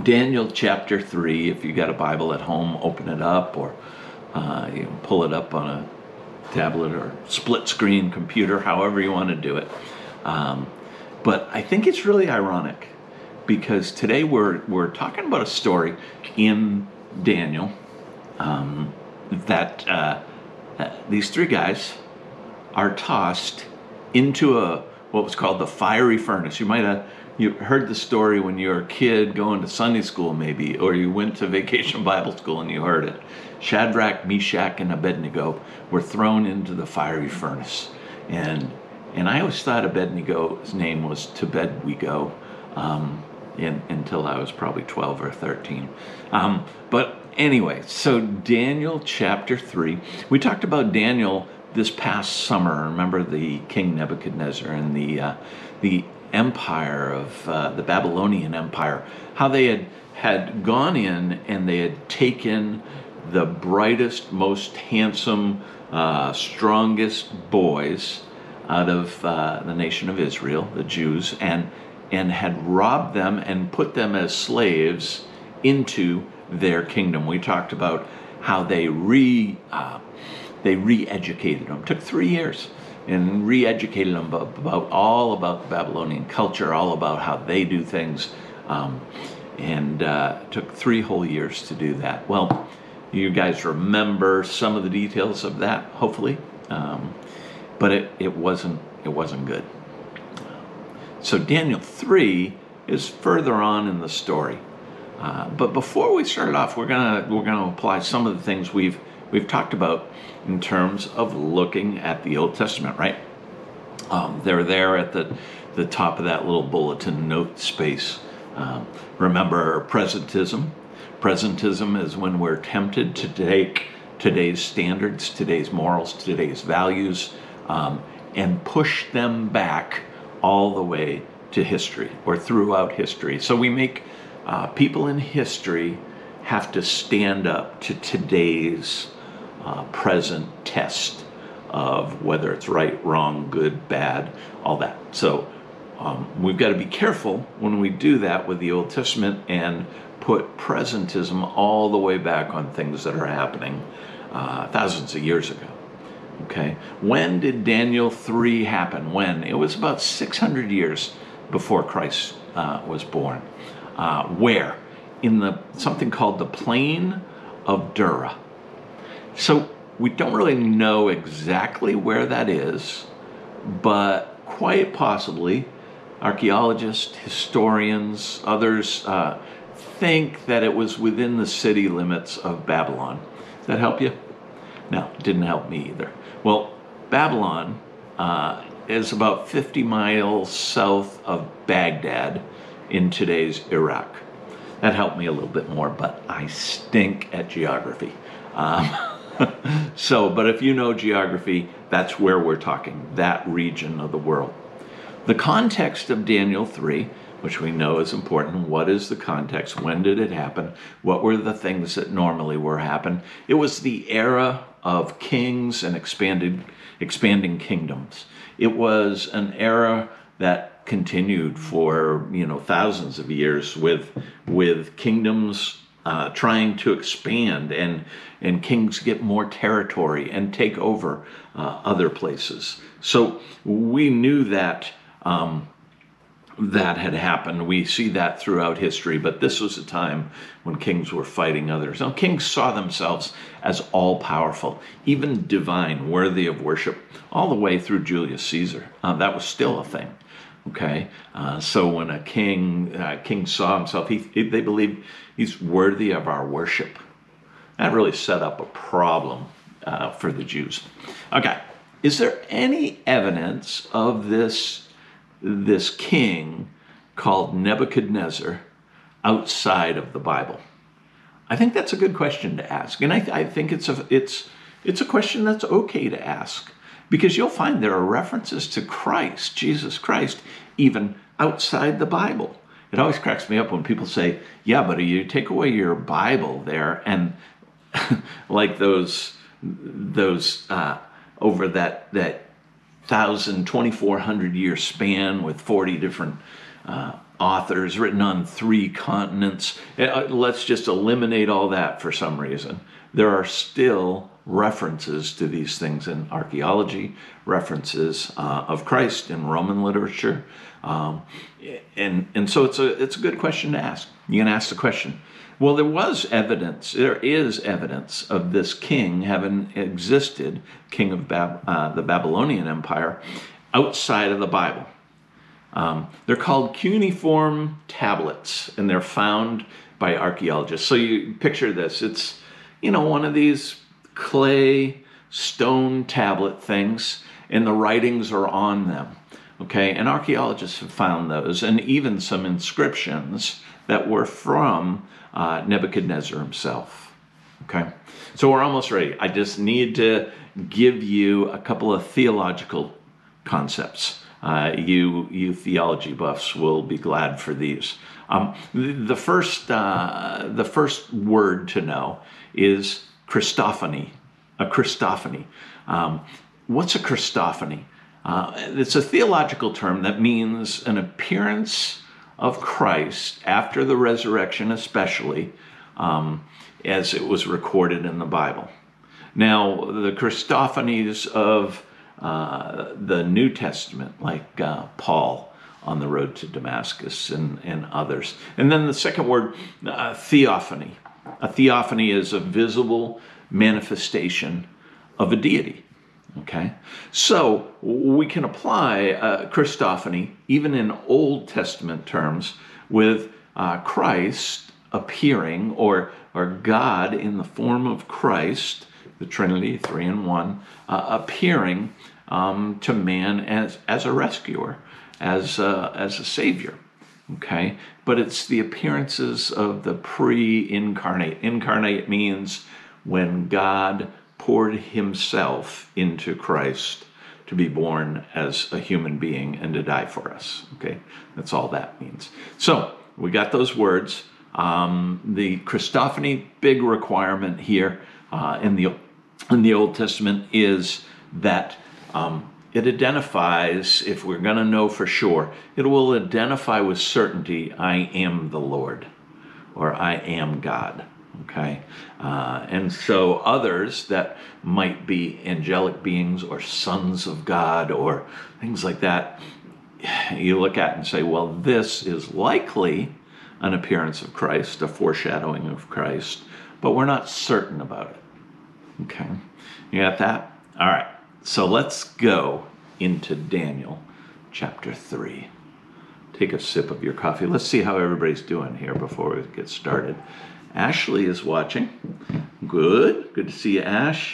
Daniel chapter 3, if you got a Bible at home, open it up, or you can pull it up on a tablet or split screen computer, however you want to do it. But I think it's really ironic because today we're talking about a story in Daniel that these three guys are tossed into what was called the fiery furnace. You might have heard the story when you were a kid going to Sunday school maybe, or you went to vacation Bible school and you heard it. Shadrach, Meshach, and Abednego were thrown into the fiery furnace. And I always thought Abednego's name was Tobedwego until I was probably 12 or 13. But anyway, so Daniel chapter 3. We talked about Daniel this past summer. Remember the King Nebuchadnezzar and the empire of the Babylonian Empire, how they had gone in and they had taken the brightest, most handsome, strongest boys out of the nation of Israel, the Jews, and had robbed them and put them as slaves into their kingdom. We talked about how they re-educated them. It took 3 years and re-educated them all about the Babylonian culture, all about how they do things, and it took 3 whole years to do that. Well, you guys remember some of the details of that, hopefully, but it wasn't good. So Daniel 3 is further on in the story, but before we start off, we're gonna apply some of the things we've talked about in terms of looking at the Old Testament, right? They're there at the top of that little bulletin note space. Remember presentism. Presentism is when we're tempted to take today's standards, today's morals, today's values, and push them back all the way to history or throughout history. So we make people in history have to stand up to today's present test of whether it's right, wrong, good, bad, all that. So we've got to be careful when we do that with the Old Testament and put presentism all the way back on things that are happening thousands of years ago. Okay, when did Daniel 3 happen? When? It was about 600 years before Christ was born. Where? In something called the Plain of Dura. So we don't really know exactly where that is, but quite possibly archaeologists, historians, others think that it was within the city limits of Babylon. Does that help you? No, it didn't help me either. Well, Babylon is about 50 miles south of Baghdad in today's Iraq. That helped me a little bit more, but I stink at geography. But if you know geography, that's where we're talking, that region of the world. The context of Daniel 3, which we know is important. What is the context? When did it happen? What were the things that normally were happening? It was the era of kings and expanding kingdoms. It was an era that continued for thousands of years with kingdoms trying to expand and kings get more territory and take over other places. So we knew that that had happened. We see that throughout history, but this was a time when kings were fighting others. Now, kings saw themselves as all-powerful, even divine, worthy of worship, all the way through Julius Caesar. That was still a thing. Okay, so when a king saw himself, they believed he's worthy of our worship. That really set up a problem for the Jews. Okay, is there any evidence of this king called Nebuchadnezzar outside of the Bible? I think that's a good question to ask, and I think it's a question that's okay to ask. Because you'll find there are references to Christ, Jesus Christ, even outside the Bible. It always cracks me up when people say, yeah, but you take away your Bible there, and like those over that 2,400 year span with 40 different authors, written on 3 continents. Let's just eliminate all that for some reason. There are still references to these things in archaeology, references of Christ in Roman literature. And so it's a good question to ask. You can ask the question. Well, there is evidence of this king having existed, king of the Babylonian Empire, outside of the Bible. They're called cuneiform tablets, and they're found by archaeologists. So you picture this. It's, one of these clay stone tablet things, and the writings are on them. Okay, and archaeologists have found those, and even some inscriptions that were from Nebuchadnezzar himself. Okay, so we're almost ready. I just need to give you a couple of theological concepts. You theology buffs will be glad for these. The first word to know is Christophany. A Christophany. What's a Christophany? It's a theological term that means an appearance of Christ after the resurrection, especially as it was recorded in the Bible. Now, the Christophanies of the New Testament, like Paul on the road to Damascus and others. And then the second word, theophany. A theophany is a visible manifestation of a deity. Okay, so we can apply Christophany even in Old Testament terms with Christ appearing, or God in the form of Christ, the Trinity, 3 in 1, appearing to man as a rescuer, as a savior. Okay, but it's the appearances of the pre-incarnate. Incarnate means when God poured himself into Christ to be born as a human being and to die for us. Okay, that's all that means. So we got those words. The Christophany, big requirement here in the Old Testament is that it identifies, if we're going to know for sure, it will identify with certainty, I am the Lord, or I am God. Okay, and so others that might be angelic beings or sons of God or things like that, you look at and say, well, this is likely an appearance of Christ, a foreshadowing of Christ, but we're not certain about it. Okay, you got that? All right, so let's go into Daniel chapter 3. Take a sip of your coffee. Let's see how everybody's doing here before we get started. Ashley is watching. Good to see you, Ash.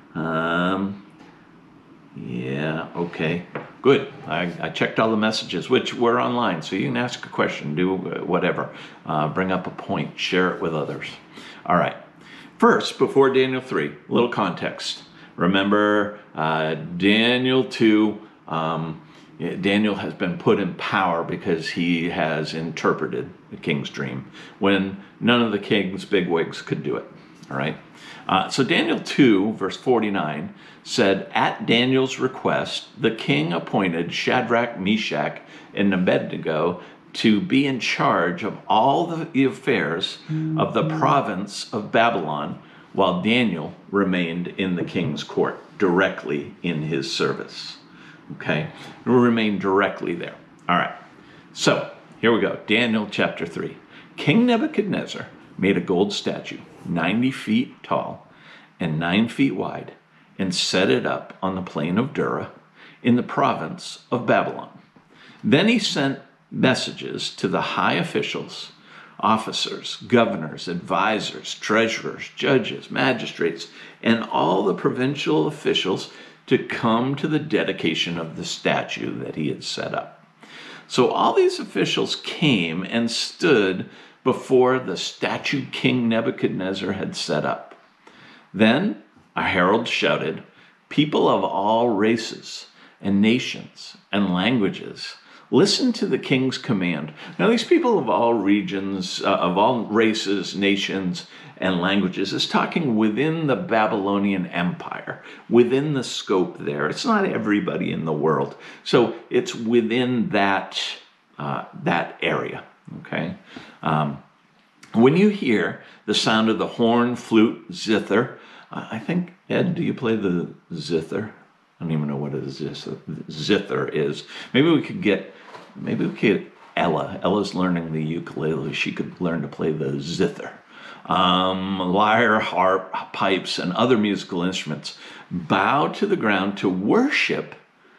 Yeah, okay, good. I checked all the messages, which were online, so you can ask a question, do whatever. Bring up a point, share it with others. All right, first, before Daniel 3, a little context. Remember, Daniel 2, Daniel has been put in power because he has interpreted the king's dream when none of the king's bigwigs could do it. All right. So Daniel 2, verse 49 said, at Daniel's request, the king appointed Shadrach, Meshach, and Abednego to be in charge of all the affairs of the province of Babylon, while Daniel remained in the king's court, directly in his service. Okay, we'll remain directly there. All right, so here we go. Daniel chapter 3. King Nebuchadnezzar made a gold statue 90 feet tall and 9 feet wide and set it up on the plain of Dura in the province of Babylon. Then he sent messages to the high officials, officers, governors, advisors, treasurers, judges, magistrates, and all the provincial officials to come to the dedication of the statue that he had set up. So all these officials came and stood before the statue King Nebuchadnezzar had set up. Then a herald shouted, people of all races and nations and languages, listen to the king's command. Now, these people of all regions, of all races, nations, and languages is talking within the Babylonian Empire, within the scope there. It's not everybody in the world. So it's within that that area, okay? When you hear the sound of the horn, flute, zither, I think, Ed, do you play the zither? I don't even know what a zither is. Maybe we could get Ella. Ella's learning the ukulele. She could learn to play the zither. Lyre, harp, pipes, and other musical instruments bow to the ground to worship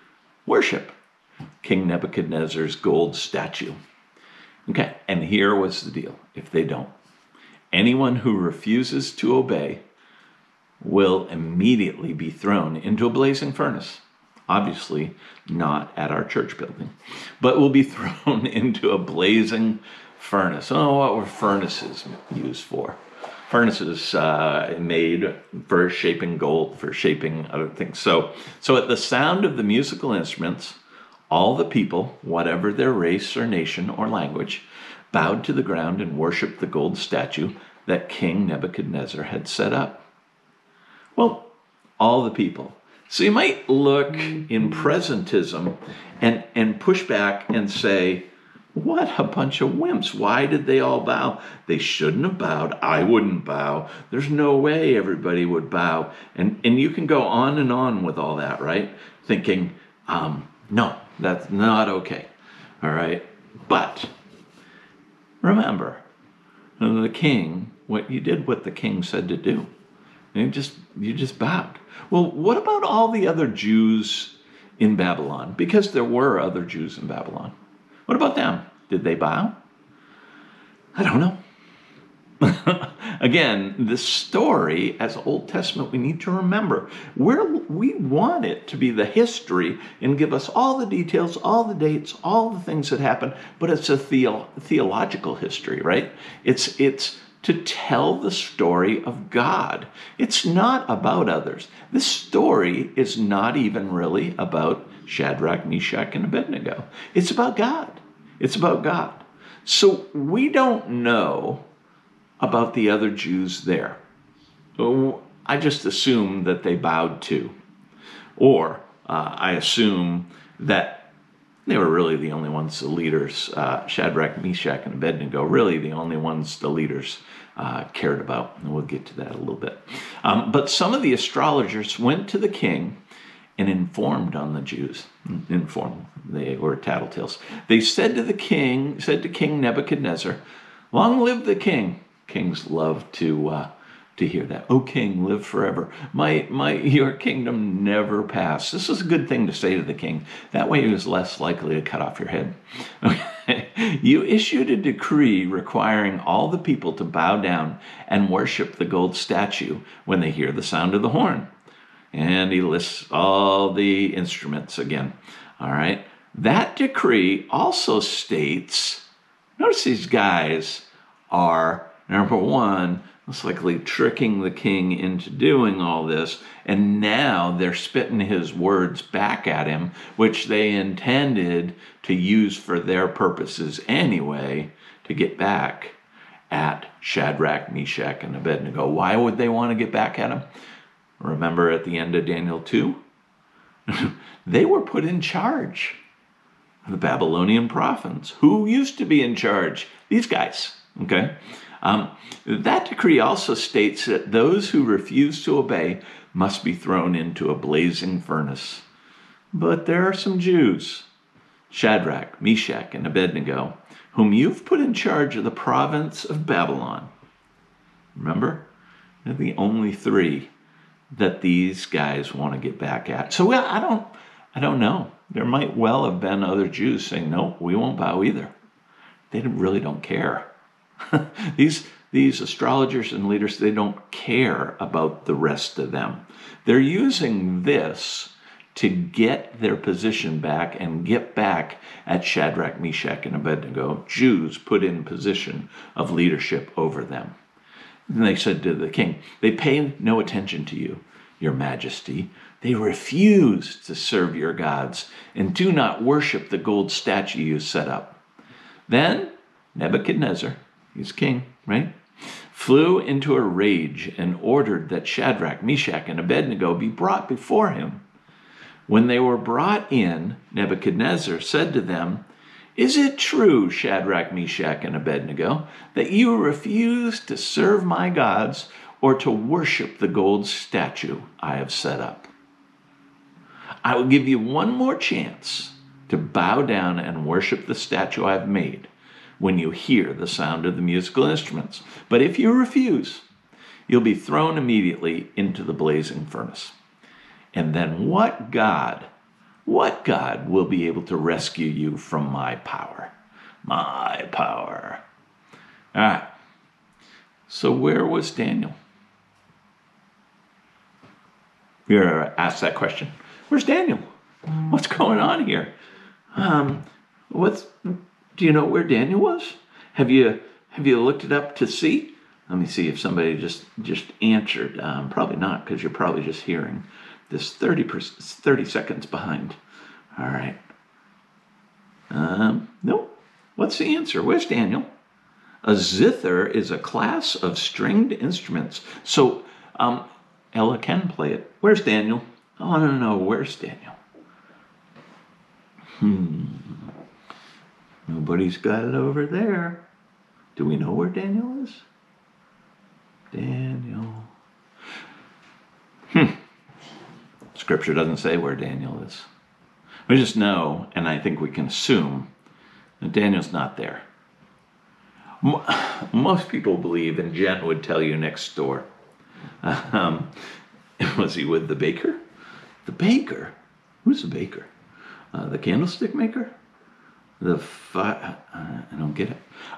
King Nebuchadnezzar's gold statue. Okay, and here was the deal. If they don't, anyone who refuses to obey will immediately be thrown into a blazing furnace. Obviously not at our church building, but will be thrown into a blazing furnace. Oh, what were furnaces used for? Furnaces made for shaping gold, for shaping other things. So at the sound of the musical instruments, all the people, whatever their race or nation or language, bowed to the ground and worshiped the gold statue that King Nebuchadnezzar had set up. Well, all the people. So you might look in presentism and push back and say, what a bunch of wimps. Why did they all bow? They shouldn't have bowed. I wouldn't bow. There's no way everybody would bow. And you can go on and on with all that, right? Thinking, no, that's not okay. All right. But remember, the king, you did what the king said to do. You just bowed. Well, what about all the other Jews in Babylon? Because there were other Jews in Babylon. What about them? Did they bow? I don't know. Again, this story as Old Testament, we need to remember we want it to be the history and give us all the details, all the dates, all the things that happened, but it's a theological history, right? It's to tell the story of God. It's not about others. This story is not even really about Shadrach, Meshach, and Abednego. It's about God. It's about God. So we don't know about the other Jews there. I just assume that they bowed too. Or I assume that they were really the only ones, the leaders, Shadrach, Meshach, and Abednego, really the only ones the leaders cared about. And we'll get to that a little bit. But some of the astrologers went to the king and informed on the Jews. They were tattletales. They said to King Nebuchadnezzar, "Long live the king." Kings love to hear that. "O king, live forever. Your kingdom never pass." This is a good thing to say to the king. That way he was less likely to cut off your head. Okay. "You issued a decree requiring all the people to bow down and worship the gold statue when they hear the sound of the horn." And he lists all the instruments again. All right. That decree also states, notice these guys are, number one, most likely tricking the king into doing all this, and now they're spitting his words back at him, which they intended to use for their purposes anyway, to get back at Shadrach, Meshach, and Abednego. Why would they want to get back at him? Remember at the end of Daniel 2? They were put in charge. The Babylonian prophets. Who used to be in charge? These guys. Okay? That decree also states that those who refuse to obey must be thrown into a blazing furnace. But there are some Jews, Shadrach, Meshach, and Abednego, whom you've put in charge of the province of Babylon. Remember? They're the only three that these guys want to get back at. So I don't know. There might well have been other Jews saying, "No, we won't bow either." They really don't care. These astrologers and leaders, they don't care about the rest of them. They're using this to get their position back and get back at Shadrach, Meshach, and Abednego, Jews put in position of leadership over them. And they said to the king, "They pay no attention to you, your majesty. They refuse to serve your gods and do not worship the gold statue you set up." Then Nebuchadnezzar, he's king, right, flew into a rage and ordered that Shadrach, Meshach, and Abednego be brought before him. When they were brought in, Nebuchadnezzar said to them, Is it true, Shadrach, Meshach, and Abednego, that you refuse to serve my gods or to worship the gold statue I have set up? I will give you one more chance to bow down and worship the statue I've made when you hear the sound of the musical instruments. But if you refuse, you'll be thrown immediately into the blazing furnace. And then what God will be able to rescue you from my power? My power. All right. So where was Daniel? You ever asked that question? Where's Daniel? What's going on here? Do you know where Daniel was? Have you looked it up to see? Let me see if somebody just answered. Probably not, because you're probably just hearing this 30 seconds behind. All right. Nope. What's the answer? Where's Daniel? A zither is a class of stringed instruments. So Ella can play it. Where's Daniel? I want to know, where's Daniel? Nobody's got it over there. Do we know where Daniel is? Daniel. Scripture doesn't say where Daniel is. We just know, and I think we can assume, that Daniel's not there. Most people believe, and Jen would tell you next door, was he with the baker? The baker? Who's the baker? The candlestick maker? I don't get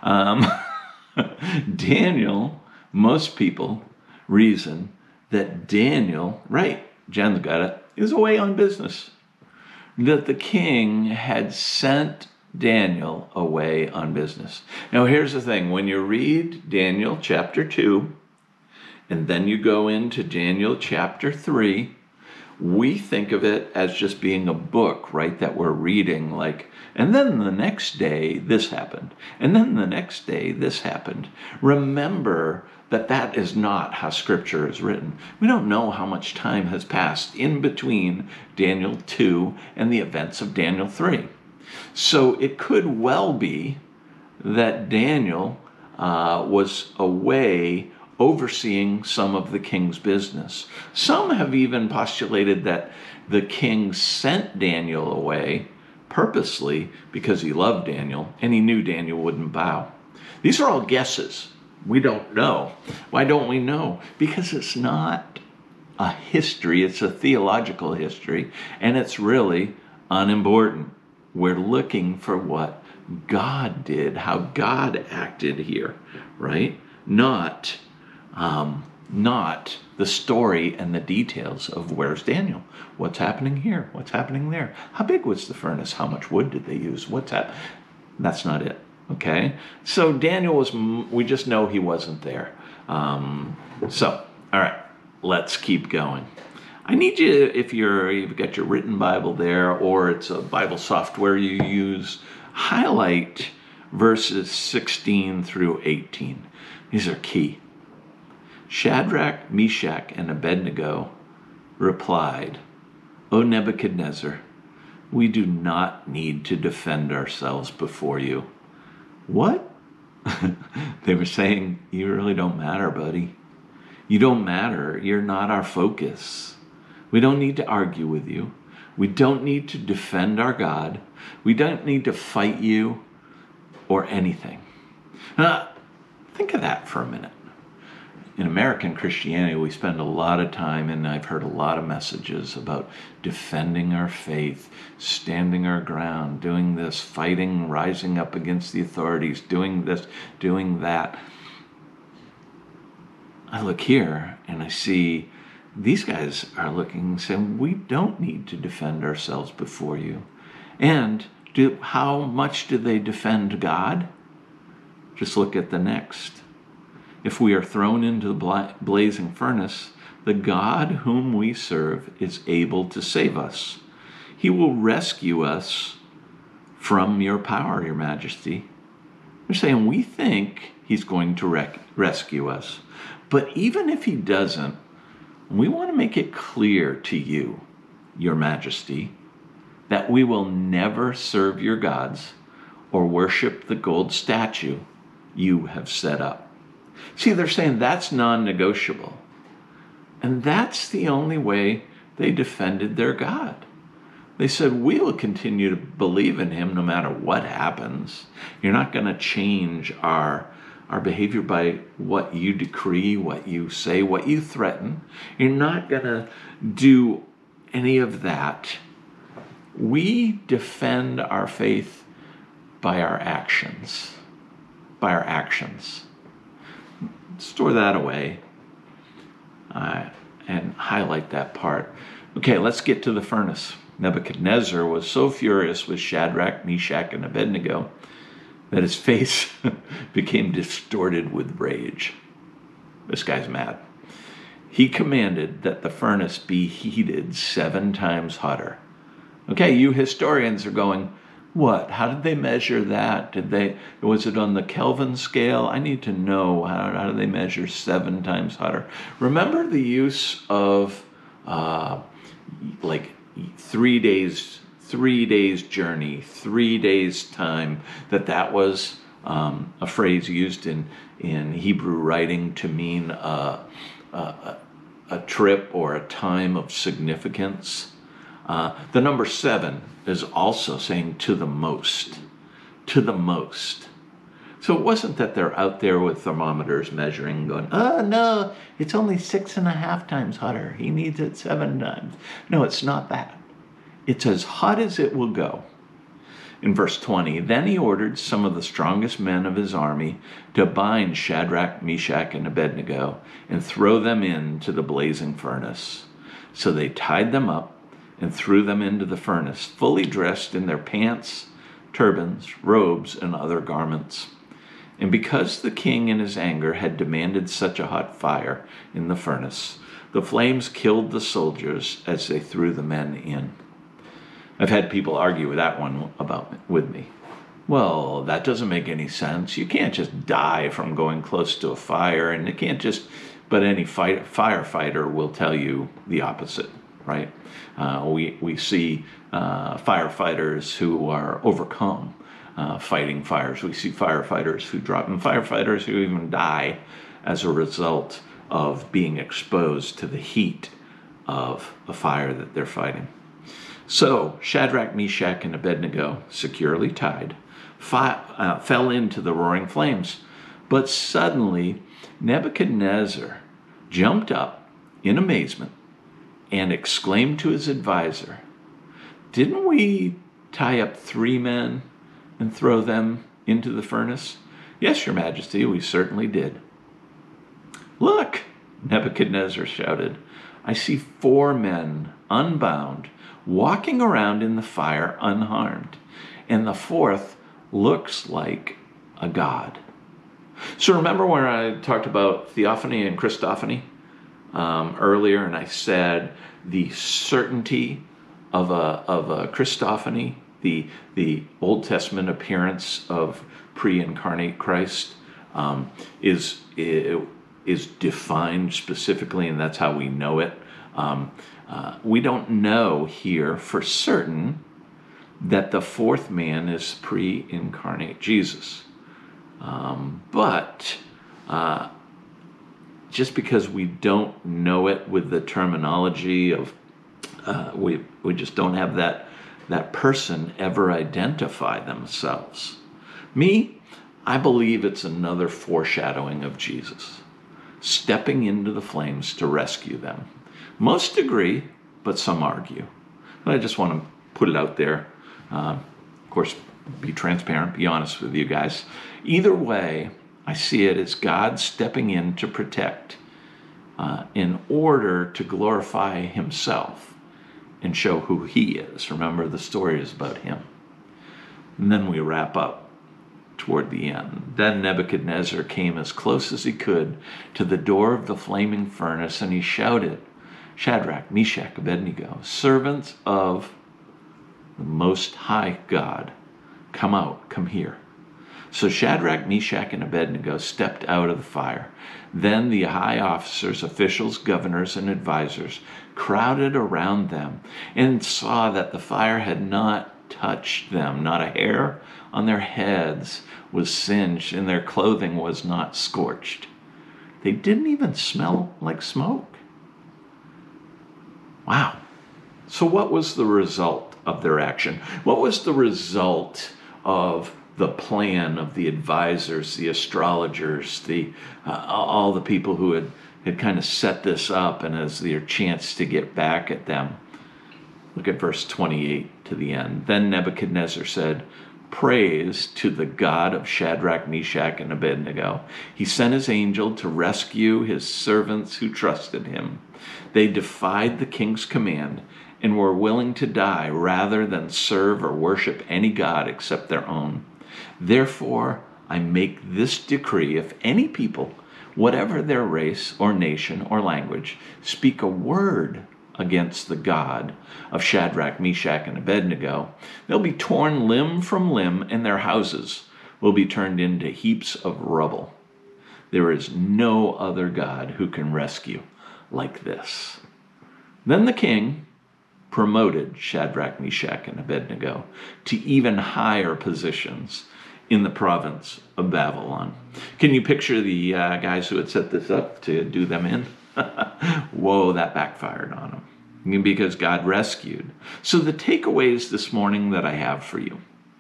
it. Daniel, most people reason that Daniel, right, Jen's got it, is away on business. That the king had sent Daniel away on business. Now here's the thing, when you read Daniel chapter 2, and then you go into Daniel chapter 3, we think of it as just being a book, right, that we're reading, like, and then the next day this happened, and then the next day this happened. Remember that is not how Scripture is written. We don't know how much time has passed in between Daniel 2 and the events of Daniel 3. So it could well be that Daniel was away overseeing some of the king's business. Some have even postulated that the king sent Daniel away purposely because he loved Daniel and he knew Daniel wouldn't bow. These are all guesses. We don't know. Why don't we know? Because it's not a history, it's a theological history, and it's really unimportant. We're looking for what God did, how God acted here, right? Not the story and the details of where's Daniel, what's happening here, what's happening there, how big was the furnace, how much wood did they use, what's that? That's not it, okay? So Daniel we just know he wasn't there. So, all right, let's keep going. I need you, if you've got your written Bible there, or it's a Bible software you use, highlight verses 16 through 18. These are key. Shadrach, Meshach, and Abednego replied, O Nebuchadnezzar, we do not need to defend ourselves before you. What? They were saying, you really don't matter, buddy. You don't matter. You're not our focus. We don't need to argue with you. We don't need to defend our God. We don't need to fight you or anything. Think of that for a minute. In American Christianity, we spend a lot of time, and I've heard a lot of messages about defending our faith, standing our ground, doing this, fighting, rising up against the authorities, doing this, doing that. I look here and I see these guys are looking and saying, we don't need to defend ourselves before you. And how much do they defend God? Just look at the next. If we are thrown into the blazing furnace, the God whom we serve is able to save us. He will rescue us from your power, your majesty. They're saying, we think he's going to rescue us. But even if he doesn't, we want to make it clear to you, your majesty, that we will never serve your gods or worship the gold statue you have set up. See, they're saying that's non-negotiable. And that's the only way they defended their God. They said, we will continue to believe in him no matter what happens. You're not going to change our behavior by what you decree, what you say, what you threaten. You're not going to do any of that. We defend our faith by our actions. By our actions. Store that away and highlight that part. Okay, let's get to the furnace. Nebuchadnezzar was so furious with Shadrach, Meshach, and Abednego that his face became distorted with rage. This guy's mad. He commanded that the furnace be heated 7 times hotter. Okay, you historians are going, what? How did they measure that? Was it on the Kelvin scale? I need to know how do they measure 7 times hotter? Remember the use of like 3 days journey, 3 days time, that was a phrase used in Hebrew writing to mean a trip or a time of significance. The number 7 is also saying to the most. To the most. So it wasn't that they're out there with thermometers measuring, going, oh no, it's only 6.5 times hotter. He needs it 7 times. No, it's not that. It's as hot as it will go. In verse 20, then he ordered some of the strongest men of his army to bind Shadrach, Meshach, and Abednego and throw them into the blazing furnace. So they tied them up and threw them into the furnace, fully dressed in their pants, turbans, robes, and other garments. And because the king in his anger had demanded such a hot fire in the furnace, the flames killed the soldiers as they threw the men in. I've had people argue with that one with me. Well, that doesn't make any sense. You can't just die from going close to a fire, and it can't just, but any firefighter will tell you the opposite, right? We see firefighters who are overcome fighting fires. We see firefighters who drop, and firefighters who even die as a result of being exposed to the heat of a fire that they're fighting. So Shadrach, Meshach, and Abednego, securely tied, fell into the roaring flames. But suddenly Nebuchadnezzar jumped up in amazement and exclaimed to his advisor, didn't we tie up 3 men and throw them into the furnace? Yes, your majesty, we certainly did. Look, Nebuchadnezzar shouted, I see 4 men unbound, walking around in the fire unharmed, and the 4th looks like a god. So remember when I talked about theophany and Christophany earlier, and I said the certainty of a Christophany, the Old Testament appearance of pre-incarnate Christ, is defined specifically, and that's how we know it. We don't know here for certain that the 4th man is pre-incarnate Jesus. But just because we don't know it with the terminology of, we just don't have that person ever identify themselves. Me, I believe it's another foreshadowing of Jesus, stepping into the flames to rescue them. Most agree, but some argue. But I just want to put it out there. Of course, be transparent, be honest with you guys. Either way, I see it as God stepping in to protect in order to glorify himself and show who he is. Remember, the story is about him. And then we wrap up toward the end. Then Nebuchadnezzar came as close as he could to the door of the flaming furnace, and he shouted, Shadrach, Meshach, Abednego, servants of the Most High God, come out, come here. So Shadrach, Meshach, and Abednego stepped out of the fire. Then the high officers, officials, governors, and advisors crowded around them and saw that the fire had not touched them. Not a hair on their heads was singed, and their clothing was not scorched. They didn't even smell like smoke. Wow. So what was the result of their action? What was the result of the plan of the advisors, the astrologers, all the people who had kind of set this up and as their chance to get back at them? Look at verse 28 to the end. Then Nebuchadnezzar said, "Praise to the God of Shadrach, Meshach, and Abednego. He sent his angel to rescue his servants who trusted him. They defied the king's command and were willing to die rather than serve or worship any god except their own. Therefore, I make this decree: if any people, whatever their race or nation or language, speak a word against the God of Shadrach, Meshach, and Abednego, they'll be torn limb from limb, and their houses will be turned into heaps of rubble. There is no other God who can rescue like this." Then the king promoted Shadrach, Meshach, and Abednego to even higher positions in the province of Babylon. Can you picture the guys who had set this up to do them in? Whoa, that backfired on them because God rescued. So the takeaways this morning that I have for you,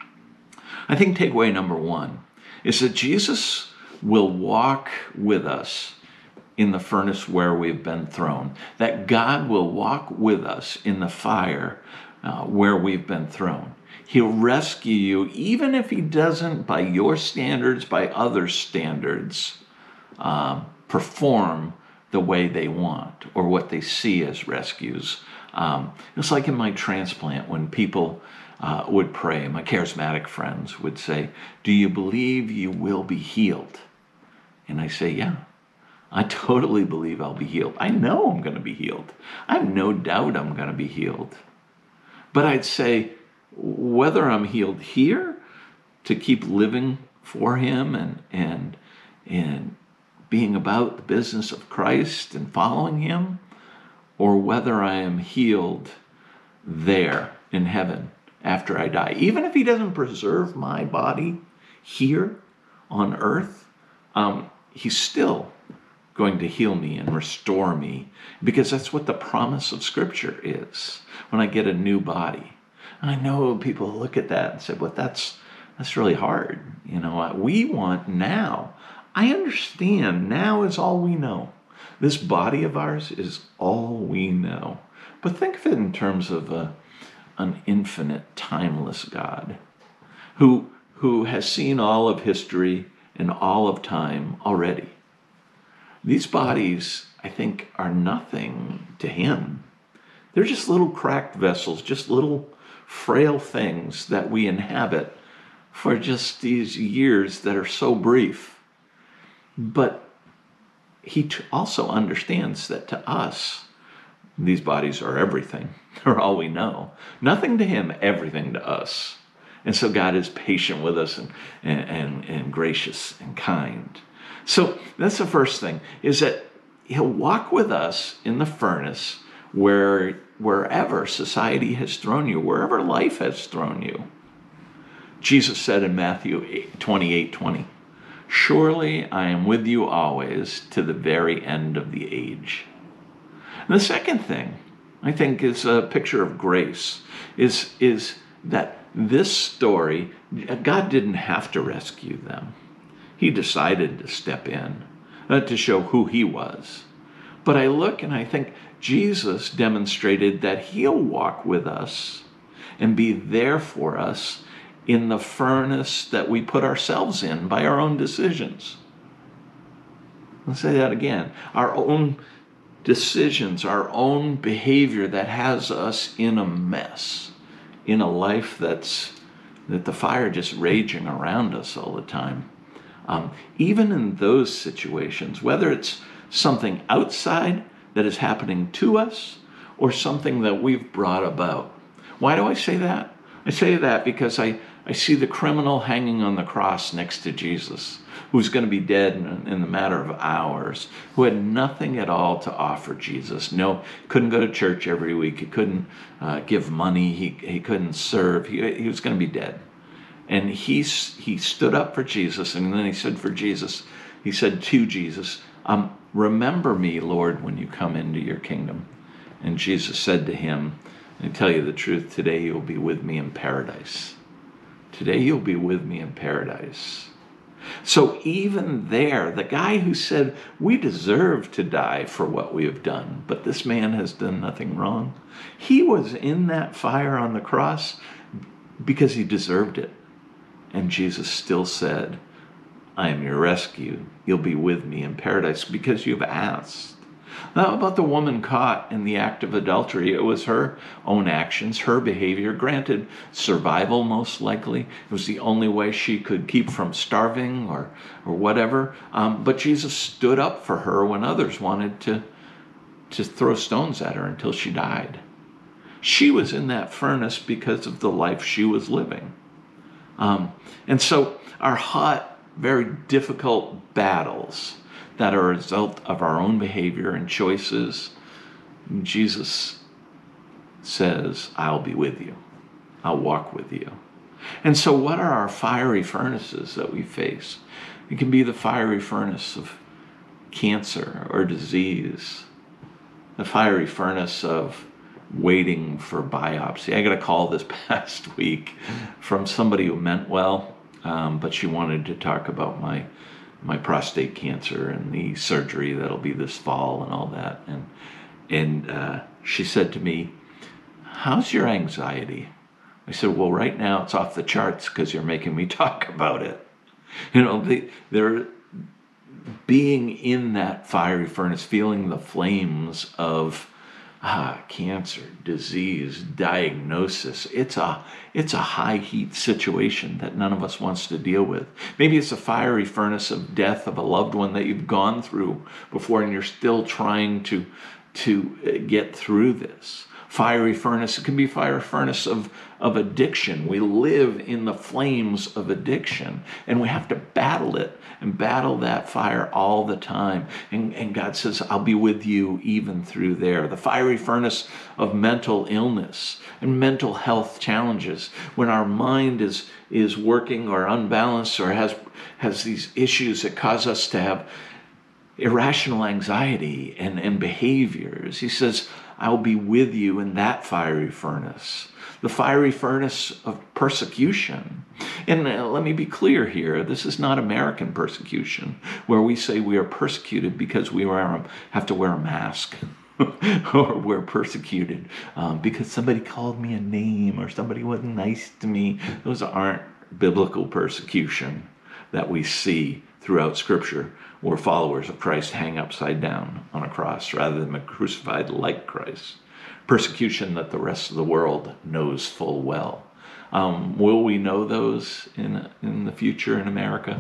I think takeaway number one is that Jesus will walk with us in the furnace where we've been thrown, that God will walk with us in the fire where we've been thrown. He'll rescue you, even if he doesn't, by your standards, by others' standards, perform the way they want or what they see as rescues. It's like in my transplant when people would pray, my charismatic friends would say, "Do you believe you will be healed?" And I say, yeah, I totally believe I'll be healed. I know I'm going to be healed. I have no doubt I'm going to be healed. But I'd say, whether I'm healed here to keep living for him and being about the business of Christ and following him, or whether I am healed there in heaven after I die. Even if he doesn't preserve my body here on earth, he's still going to heal me and restore me, because that's what the promise of Scripture is when I get a new body. And I know people look at that and say, well, that's really hard. You know, we want now. I understand now is all we know. This body of ours is all we know. But think of it in terms of an infinite, timeless God who has seen all of history and all of time already. These bodies, I think, are nothing to him. They're just little cracked vessels, just little frail things that we inhabit for just these years that are so brief. But he also understands that to us, these bodies are everything. They're all we know. Nothing to him, everything to us. And so God is patient with us and gracious and kind. So that's the first thing, is that he'll walk with us in the furnace wherever society has thrown you, wherever life has thrown you. Jesus said in Matthew 28:20, "Surely I am with you always to the very end of the age." And the second thing, I think, is a picture of grace, is that this story, God didn't have to rescue them. He decided to step in to show who he was. But I look and I think Jesus demonstrated that he'll walk with us and be there for us in the furnace that we put ourselves in by our own decisions. I'll say that again. Our own decisions, our own behavior that has us in a mess, in a life that the fire just raging around us all the time. Even in those situations, whether it's something outside that is happening to us or something that we've brought about. Why do I say that? I say that because I see the criminal hanging on the cross next to Jesus, who's going to be dead in the matter of hours, who had nothing at all to offer Jesus. No, couldn't go to church every week. He couldn't give money. He couldn't serve. He was going to be dead. And he stood up for Jesus, and then he said to Jesus, remember me, Lord, when you come into your kingdom. And Jesus said to him, I tell you the truth, today you'll be with me in paradise. Today you'll be with me in paradise. So even there, the guy who said, we deserve to die for what we have done, but this man has done nothing wrong. He was in that fire on the cross because he deserved it. And Jesus still said, I am your rescue. You'll be with me in paradise because you've asked. Now, about the woman caught in the act of adultery, it was her own actions, her behavior, granted survival most likely. It was the only way she could keep from starving or whatever. But Jesus stood up for her when others wanted to throw stones at her until she died. She was in that furnace because of the life she was living. And so our hot, very difficult battles that are a result of our own behavior and choices, Jesus says, I'll be with you. I'll walk with you. And so what are our fiery furnaces that we face? It can be the fiery furnace of cancer or disease, the fiery furnace of waiting for biopsy. I got a call this past week from somebody who meant well, but she wanted to talk about my prostate cancer and the surgery that'll be this fall and all that. And she said to me, how's your anxiety? I said, well, right now it's off the charts because you're making me talk about it. You know, they're being in that fiery furnace, feeling the flames of cancer, disease, diagnosis. It's a high heat situation that none of us wants to deal with. Maybe it's a fiery furnace of death of a loved one that you've gone through before and you're still trying to get through this. Fiery furnace, it can be fiery furnace of addiction. We live in the flames of addiction and we have to battle it and battle that fire all the time. And God says, I'll be with you even through there. The fiery furnace of mental illness and mental health challenges, when our mind is working or unbalanced or has these issues that cause us to have irrational anxiety and behaviors. He says, I'll be with you in that fiery furnace. The fiery furnace of persecution. And let me be clear here, this is not American persecution, where we say we are persecuted because we have to wear a mask. Or we're persecuted because somebody called me a name or somebody wasn't nice to me. Those aren't biblical persecution that we see throughout Scripture, where followers of Christ hang upside down on a cross rather than be crucified like Christ. Persecution that the rest of the world knows full well. Will we know those in the future in America?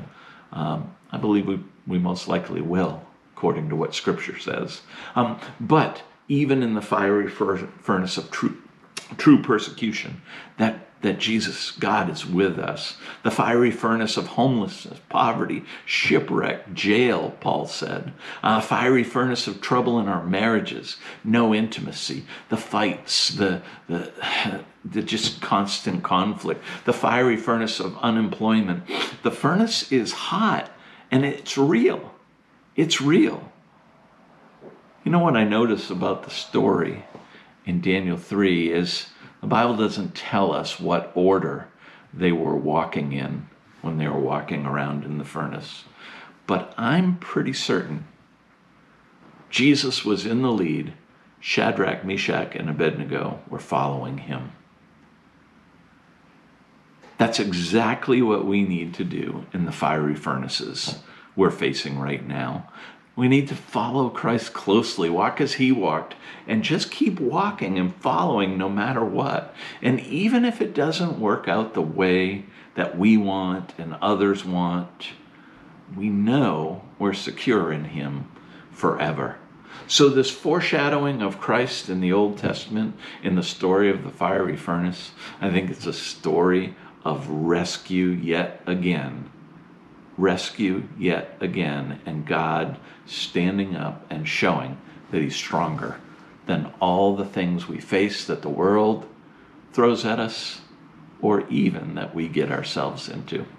I believe we most likely will, according to what Scripture says. But even in the fiery furnace of true persecution, that Jesus, God, is with us. The fiery furnace of homelessness, poverty, shipwreck, jail, Paul said. Fiery furnace of trouble in our marriages, no intimacy, the fights, the just constant conflict, the fiery furnace of unemployment. The furnace is hot and it's real. It's real. You know what I notice about the story in Daniel 3 is the Bible doesn't tell us what order they were walking in when they were walking around in the furnace. But I'm pretty certain Jesus was in the lead. Shadrach, Meshach, and Abednego were following him. That's exactly what we need to do in the fiery furnaces we're facing right now. We need to follow Christ closely, walk as he walked, and just keep walking and following no matter what. And even if it doesn't work out the way that we want and others want, we know we're secure in him forever. So this foreshadowing of Christ in the Old Testament, in the story of the fiery furnace, I think it's a story of rescue yet again. Rescue yet again, and God standing up and showing that he's stronger than all the things we face that the world throws at us, or even that we get ourselves into.